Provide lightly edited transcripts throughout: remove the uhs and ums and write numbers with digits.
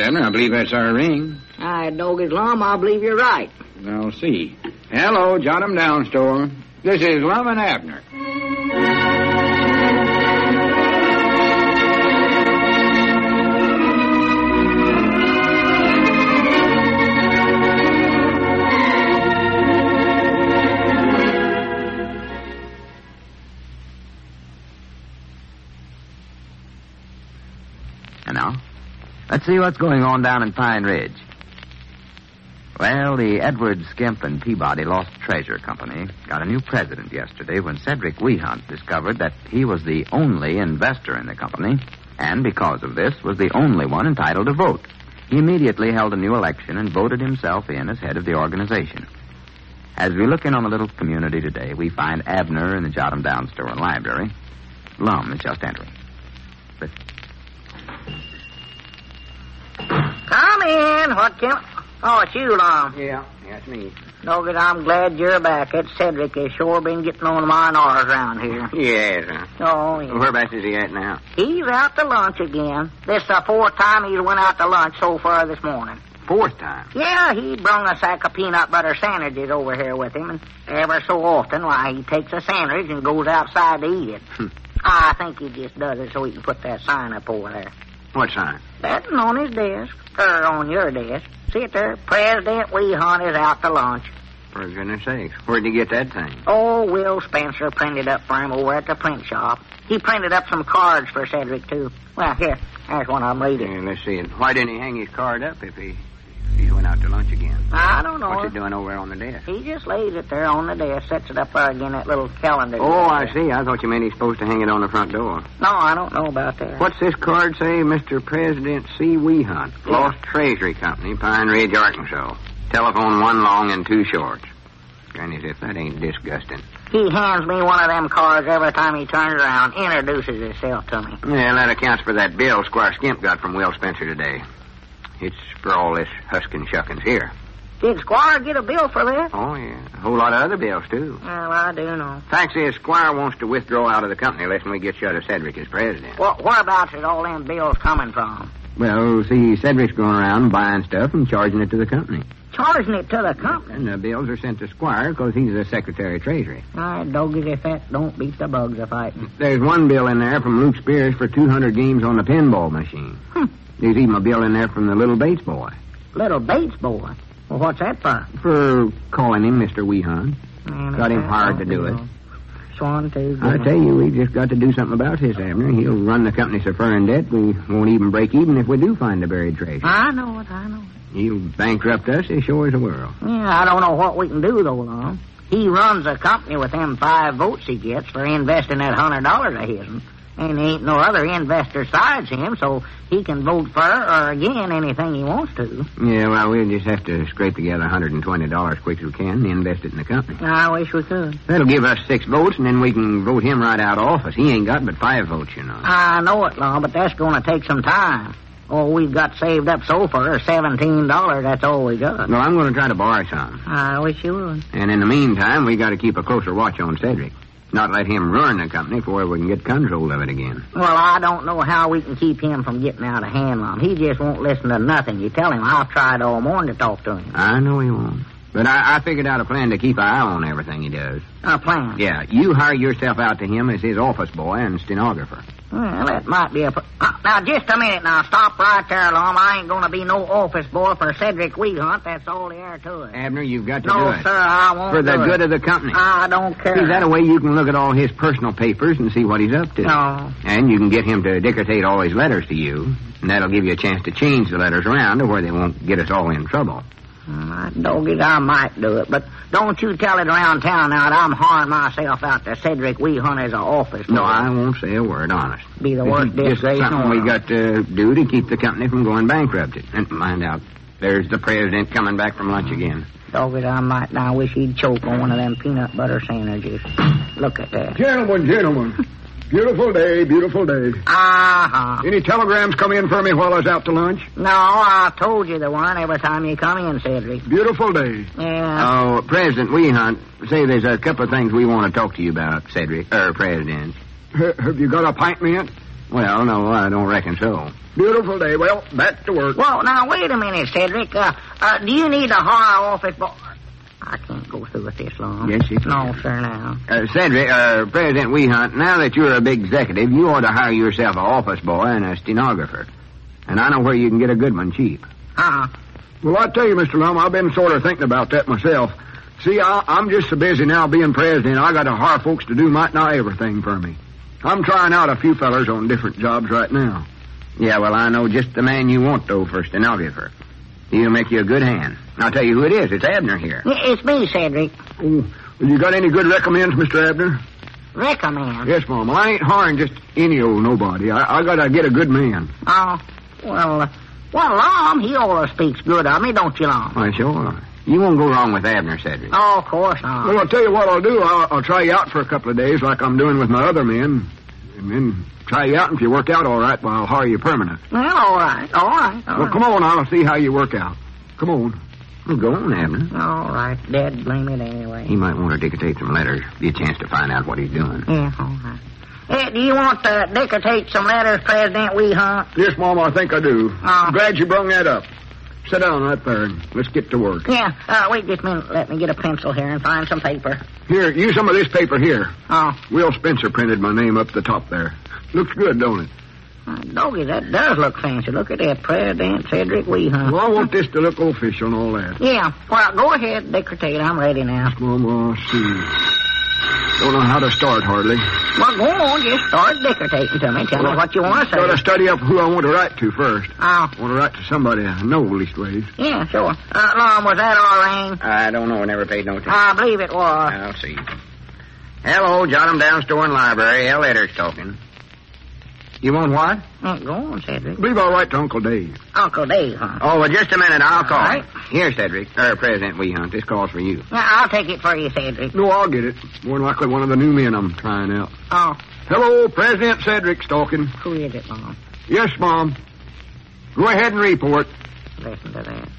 Abner. I believe that's our ring. Doggy's Lum, I believe you're right. I'll see. Hello, Jot 'em Down store. This is Lum and Abner. And now, let's see what's going on down in Pine Ridge. Well, the Edward Skimp and Peabody Lost Treasure Company got a new president yesterday when Cedric Wehunt discovered that he was the only investor in the company, and because of this, was the only one entitled to vote. He immediately held a new election and voted himself in as head of the organization. As we look in on the little community today, we find Abner in the Jot 'em Down store and library. Lum is just entering. Listen. Come in. What can... Oh, it's you, Lum. Yeah, that's me. Doggy, I'm glad you're back. That Cedric has sure been getting on my nerves around here. Yes, huh? Oh, yeah. Whereabouts is he at now? He's out to lunch again. This is the fourth time he's went out to lunch so far this morning. Fourth time? Yeah, he brung a sack of peanut butter sandwiches over here with him, and ever so often, why, he takes a sandwich and goes outside to eat it. I think he just does it so he can put that sign up over there. What sign? That's on his desk, or on your desk. See it there? President Wehunt is out to lunch. For goodness sakes, where'd you get that thing? Oh, Will Spencer printed up for him over at the print shop. He printed up some cards for Cedric, too. Well, here, there's one of them. Read it. Yeah, let's see it. Why didn't he hang his card up if he went out to lunch again? I don't know. What's he doing over there on the desk? He just lays it there on the desk, sets it up there again, that little calendar. Oh, I see. I thought you meant he's supposed to hang it on the front door. No, I don't know about that. What's this card say? Mr. President C. Wehunt, Yeah. Lost Treasury Company, Pine Ridge, Arkansas. Telephone 1 long and 2 short. Granny's if that ain't disgusting. He hands me one of them cards every time he turns around, introduces himself to me. Yeah, that accounts for that bill Squire Skimp got from Will Spencer today. It's for all this huskin' shuckins here. Did Squire get a bill for this? Oh, yeah. A whole lot of other bills, too. Well, I do know. Fact is, Squire wants to withdraw out of the company unless we get shut of Cedric as president. Well, whereabouts is all them bills coming from? Well, see, Cedric's going around buying stuff and charging it to the company. Charging it to the company? And the bills are sent to Squire because he's the Secretary of Treasury. I doggies if that don't beat the bugs a fighting. There's one bill in there from Luke Spears for 200 games on the pinball machine. There's even a bill in there from the little Bates boy. Little Bates boy? Well, what's that for? For calling him Mr. Wehunt. Got him hired to do it. Swan, too. I tell you, we just got to do something about this, Abner. He'll run the company so far in debt, we won't even break even if we do find the buried treasure. I know it. He'll bankrupt us as sure as the world. Yeah, I don't know what we can do, though, Lum. He runs a company with them 5 votes he gets for investing that $100 of his. And there ain't no other investor besides him, so he can vote for or again anything he wants to. Yeah, well, we'll just have to scrape together $120 quick as we can and invest it in the company. I wish we could. That'll give us 6 votes, and then we can vote him right out of office. He ain't got but 5 votes, you know. I know it, Lum, but that's going to take some time. Oh, we've got saved up so far $17. That's all we got. No, I'm going to try to borrow some. I wish you would. And in the meantime, we got to keep a closer watch on Cedric. Not let him ruin the company before we can get control of it again. Well, I don't know how we can keep him from getting out of hand, Lum. He just won't listen to nothing you tell him. I've tried all morning to talk to him. I know he won't. But I figured out a plan to keep an eye on everything he does. A plan? Yeah, you hire yourself out to him as his office boy and stenographer. Well, that might be a... Now, just a minute now. Stop right there, Lum. I ain't going to be no office boy for Cedric Wehunt. That's all there to it. Abner, you've got to no, do it. No, sir, I won't for the do good it. of the company. I don't care. See, that way you can look at all his personal papers and see what he's up to. No. And you can get him to dictate all his letters to you. And that'll give you a chance to change the letters around to where they won't get us all in trouble. Doggies, I might do it, but don't you tell it around town now that I'm hiring myself out to Cedric Wehunt as an office boy. No, I won't say a word, honest. Be the worst disgrace. It's something we got to do to keep the company from going bankrupt. And mind out, there's the president coming back from lunch again. Doggies, I might now wish he'd choke on one of them peanut butter sandwiches. Look at that. Gentlemen. Beautiful day, beautiful day. Uh-huh. Any telegrams come in for me while I was out to lunch? No, I told you the one every time you come in, Cedric. Beautiful day. Yeah. Oh, President Wehunt, say there's a couple of things we want to talk to you about, Cedric, President. Have you got a pint yet? Well, no, I don't reckon so. Beautiful day. Well, back to work. Well, now, wait a minute, Cedric. Do you need to hire office boy? I can't go through with this long. Yes, you can. No, sir, now. Cedric, President Weehunt, now that you're a big executive, you ought to hire yourself an office boy and a stenographer. And I know where you can get a good one cheap. Well, I tell you, Mr. Lum, I've been sort of thinking about that myself. See, I'm just so busy now being president, I got to hire folks to do might not everything for me. I'm trying out a few fellers on different jobs right now. Yeah, well, I know just the man you want, though, for stenographer. He'll make you a good hand. I'll tell you who it is. It's Abner here. It's me, Cedric. Oh, well, you got any good recommends, Mr. Abner? Recommend? Yes, Mom. I ain't hiring just any old nobody. I got to get a good man. Oh, well, Lom, he always speaks good of me, don't you, Lom? Why, sure. You won't go wrong with Abner, Cedric. Oh, of course not. Well, I'll tell you what I'll do. I'll try you out for a couple of days like I'm doing with my other men. And then try you out, and if you work out all right, well, I'll hire you permanent. Well, all right. Well, come on, I'll see how you work out. Come on. Well, go on, Abner. All right. Dad, blame it anyway. He might want to dictate some letters. Be a chance to find out what he's doing. Yeah, all right. Hey, do you want to dictate some letters, President Weehunt? Yes, Mom, I think I do. Oh. Glad you brung that up. Sit down right there and let's get to work. Yeah, wait just a minute. Let me get a pencil here and find some paper. Here, use some of this paper here. Oh. Will Spencer printed my name up the top there. Looks good, don't it? Doggy, that does look fancy. Look at that, President Cedric Weehunt. Well, I want this to look official and all that. Yeah, well, go ahead, dictate. I'm ready now. Mom, see. Don't know how to start, hardly. Well, go on, just start dictating to me. Tell me what you want to say. Got to study up who I want to write to first. Oh. I want to write to somebody I know, leastways. Yeah, sure. Lom, was that all right? I don't know. I never paid no attention. I believe it was. I'll see. Hello, jot 'em down, store and library. L. Edder's talking. You want what? Go on, Cedric. I believe I'll write to Uncle Dave. Uncle Dave, huh? Oh, well, just a minute. I'll call. All right. Here, Cedric. President Weehunt. This call's for you. Yeah, I'll take it for you, Cedric. No, I'll get it. More than likely one of the new men I'm trying out. Oh, Hello, President Cedric's talking. who is it, Mom? Yes, Mom. Go ahead and report. Listen to that.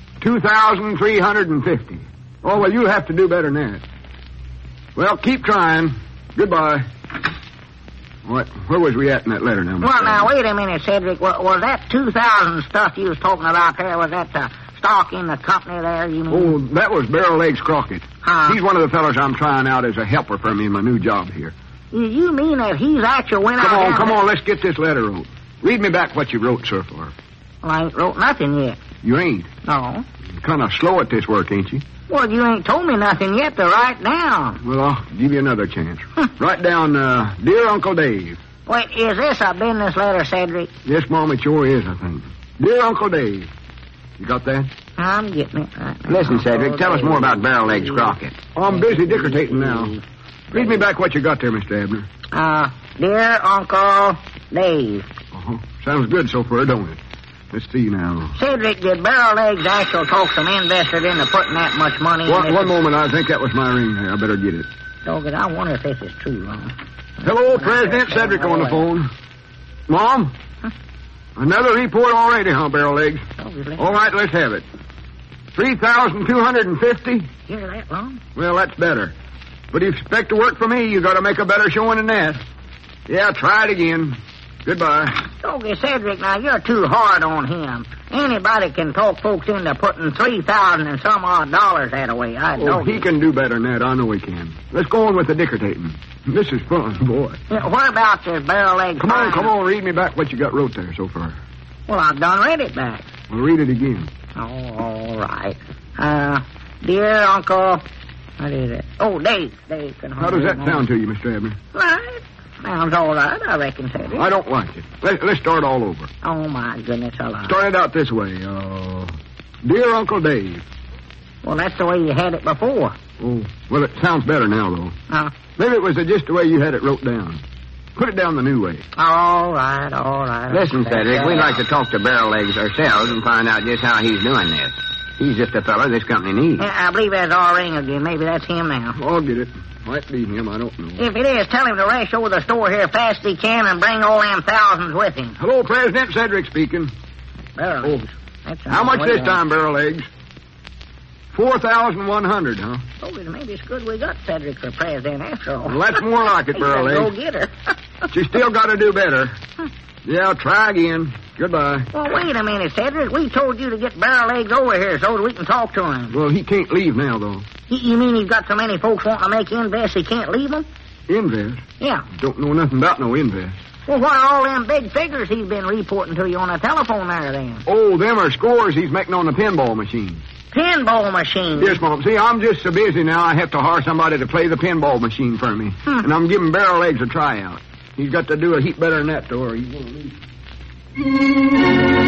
2,350. Oh, well, you'll have to do better than that. Well, keep trying. Goodbye. What? Where was we at in that letter now? Mr. Well, now, Adams? wait a minute, Cedric. Was that 2,000 stuff you was talking about there, was that the stock in the company there, you mean? Oh, that was Barrel Legs Crockett. Huh? He's one of the fellows I'm trying out as a helper for me in my new job here. You mean that he's actually went out... Come on, let's get this letter wrote. Read me back what you wrote, sir, for her. Well, I ain't wrote nothing yet. You ain't. No. You're kind of slow at this work, ain't you? Well, you ain't told me nothing yet to write down. Well, I'll give you another chance. Write down, Dear Uncle Dave. Wait, is this a business letter, Cedric? Yes, Mom, it sure is, I think. Dear Uncle Dave. You got that? I'm getting it right now. Listen, Cedric, tell us more about Barrel Legs Crockett. Oh, I'm busy dictating now. Read me back what you got there, Mr. Abner. Dear Uncle Dave. Uh-huh. Sounds good so far, don't it? Let's see now. Cedric, did Barrel Legs actually talk some investors into putting that much money in One moment, I think that was my ring there. I better get it. Doggett, I wonder if this is true, huh? Hello, President Cedric on the phone. Mom? Another report already, huh, Barrel Legs? All right, let's have it. 3,250? Hear that, Lom? Well, that's better. But if you expect to work for me, you got to make a better showing than that. Yeah, try it again. Goodbye. Doggett, Cedric, now you're too hard on him. Anybody can talk folks into putting 3,000 and some odd dollars that way. I know. Oh, he can do better than that. I know he can. Let's go on with the dictating. This is fun, boy. Yeah, what about this Barrel Legs? Come on, read me back what you got wrote there so far. Well, I've done read it back. Well, read it again. Oh, all right. Dear Uncle... What is it? Oh, Dave. Dave can How does that sound to you, Mr. Abner? Right. Sounds all right, I reckon, Cedric. I don't like it. Let's start all over. Oh, my goodness alive. Start it out this way. Dear Uncle Dave. Well, that's the way you had it before. Oh, well, it sounds better now, though. Maybe it was just the way you had it wrote down. Put it down the new way. All right. Listen, Cedric, we'd like to talk to Barrel Legs ourselves and find out just how he's doing this. He's just a fellow this company needs. Yeah, I believe that's our ring again. Maybe that's him now. I'll get it. Might be him, I don't know. If it is, tell him to rush over the store here fast as he can and bring all them thousands with him. Hello, President Cedric speaking. Barrel Legs. How much this time, Barrel Legs? 4,100, huh? Oh, maybe it's good we got Cedric for president after all. Well, that's more like it, Barrel Legs. Go get her. She still got to do better. Yeah, try again. Goodbye. Well, wait a minute, Cedric. We told you to get Barrel Legs over here so that we can talk to him. Well, he can't leave now, though. You mean he's got so many folks wanting to make invest he can't leave them? Invest? Yeah. Don't know nothing about no invest. Well, what are all them big figures he's been reporting to you on the telephone there, then? Oh, them are scores he's making on the pinball machine. Pinball machine? Yes, Mom. See, I'm just so busy now I have to hire somebody to play the pinball machine for me. And I'm giving Barrel Legs a tryout. He's got to do a heap better than that, though, or he's going to lose.